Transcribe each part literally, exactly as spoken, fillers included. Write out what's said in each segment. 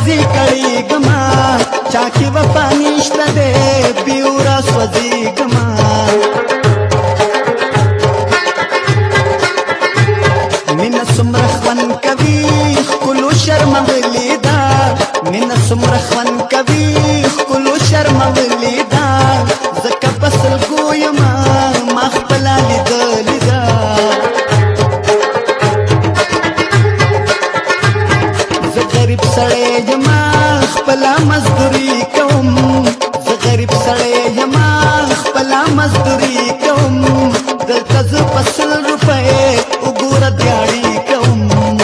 ورځي کړيګما چا کې وفا نشته دې بیورا سوځيګما مینا سمره خوان کوي خلو شرم ولیدا مینا سمره خوان کوي خلو شرم ولیدا زکه پسل ګویما ما خپل لیدلیدا زه غریب سړی یما خپل مزدوري کوم زه غریب سړی یما خپل مزدوري کوم دلته زه پسل روپۍ وګوره دیاړي کوم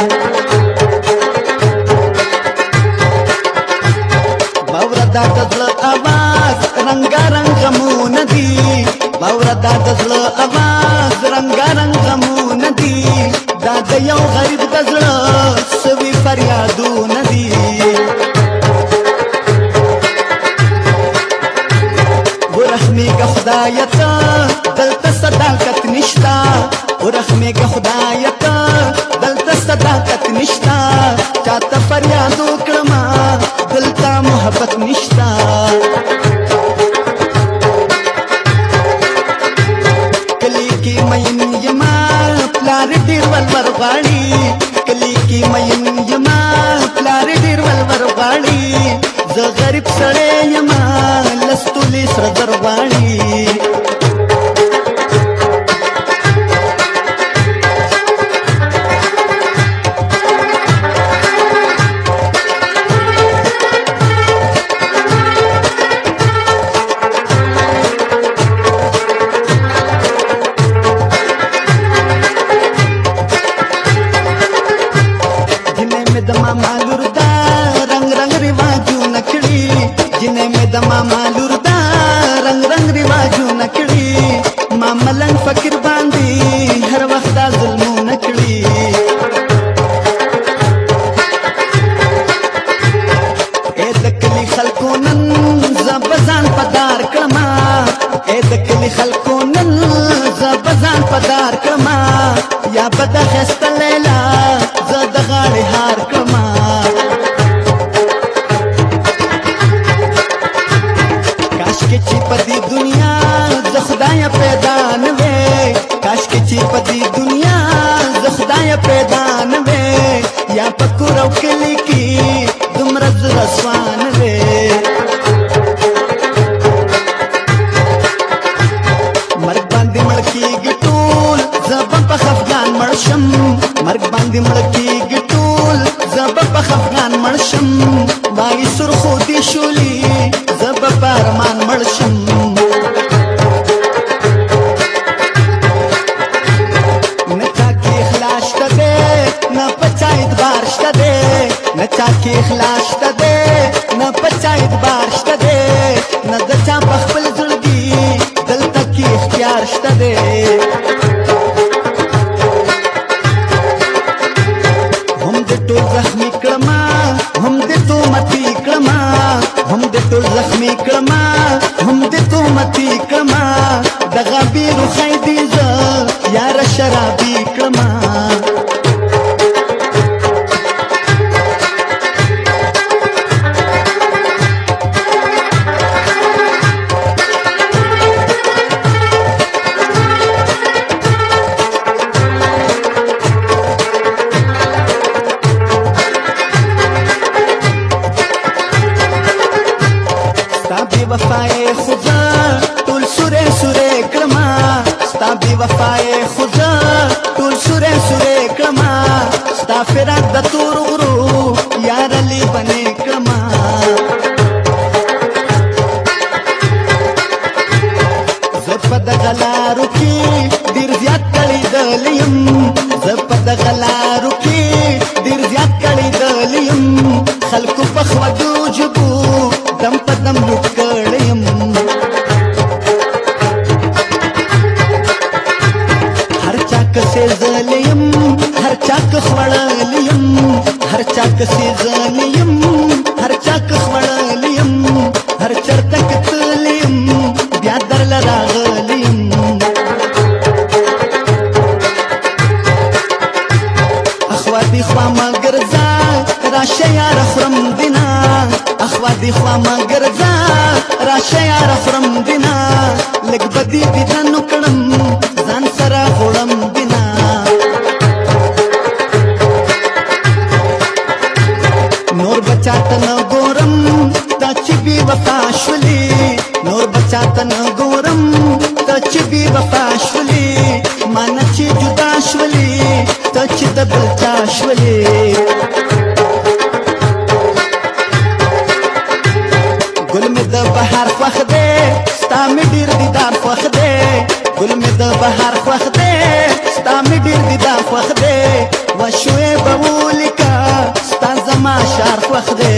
باور دا د زړه اواز رنګارنګ غمونه دي باور دا د زړه اواز رنګارنګ غمونه دي دا د یو غریب د زړه سوي فریادونه دي ورحمېږه خدایه ته دلته صداقت نشته ورحمېږه خدایه ته دلته صداقت نشته چاته فریاد وکړمه دلته محبت نشته کلی کې مین یما پلار ډېر ولور غواړي کلی کې مین یما پلار ډېر ولور غواړي زه غریب سړی یما لس تولې سره زر غواړي ماما لور دا رنگ رنگ رواجو نکړي جنې مې د ماما لور دا رنگ رنگ رواجو نکړي ما ملنګ فکر باندې هر وخت دا ظلمو نکړي اې د کلی خلکو نن زبزان پدار کړما اې د کلی خلکو نن زبزان پدار کړما یا بد خسته لیلا زه د غاړې هار کړما کاشکې چې په دې دنیا زه خدایه پیدا نه وې کاشکې چې په دې دنیا زه خدایه پیدا نه وې یا په کور او کلي کې دومره زه رسوا نه وې مرګ باندې مړ کېږي ټول زه به په خفګان مړ شم مرګ باندې مړ کېږي ټول زه به په خفګان مړ شم وایي سرخو دې شولي زه به په ارمان مړ شم نه چا کې اخلاص شته دی نه په چا اعتبار شته دی نه چا کې اخلاص شته دی نه په چا اعتبار شته دی نه د چا په خپل زړګي دلته کې اختیار شته دی هم دې ټول زخمي کړما هم دې تومتي کړما هم دې ټول زخمي کړما هم دې تومتي کړما دغه بیرو خیدي زه یاره شرابي کړما وفای خدا ټول سوره سوره کړما ستا بي وفای خدا ټول سوره سوره کړما ستا فراق د تور غرو یار علی بنې کړما زه په دغه لارو کې ډېر زیات کړېدلی یم زه په دغه لارو کې ډېر زیات کړېدلی یم خلکو په خوږو ژبو دم په دم لوټ کړی یم هر چا که سېزلی یم هر چا که خوړلی یم غړم دینا لږ بدی دي ځانو کړم ځان سره غړم دینا نور بچاته نه ګورم تا چې بې وفا شولې نور بچاته نه ګورم تا چې بې وفا شولې مانه چې جدا شولې ته چې د بل چا شولې ګل مې د بهار خوښ دی ستا مې ډېر دیدار خوښ دی ګل مې د بهار خوښ دی ستا مې ډېر دیدار خوښ دی وشوې به ولیکه ستا زما شعر خوښ دی